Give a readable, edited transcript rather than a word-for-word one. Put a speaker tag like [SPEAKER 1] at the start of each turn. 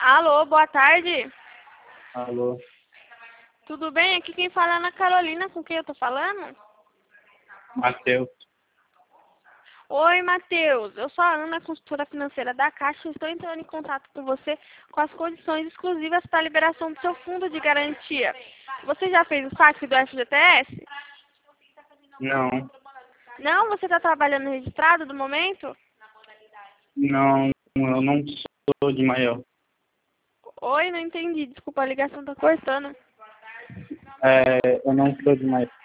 [SPEAKER 1] Alô, boa tarde.
[SPEAKER 2] Alô,
[SPEAKER 1] Tudo bem? Aqui quem fala é a Ana Carolina, com quem eu tô falando?
[SPEAKER 2] Matheus.
[SPEAKER 1] Oi, Matheus. Eu sou a Ana, consultora financeira da Caixa, e estou entrando em contato com você com as condições exclusivas para a liberação do seu fundo de garantia. Você já fez o saque do FGTS?
[SPEAKER 2] Não,
[SPEAKER 1] Não? Você está trabalhando registrado no momento?
[SPEAKER 2] não, eu não sou de maior.
[SPEAKER 1] Oi, não entendi. Desculpa, a ligação tá cortando.
[SPEAKER 2] Eu não sou de maior.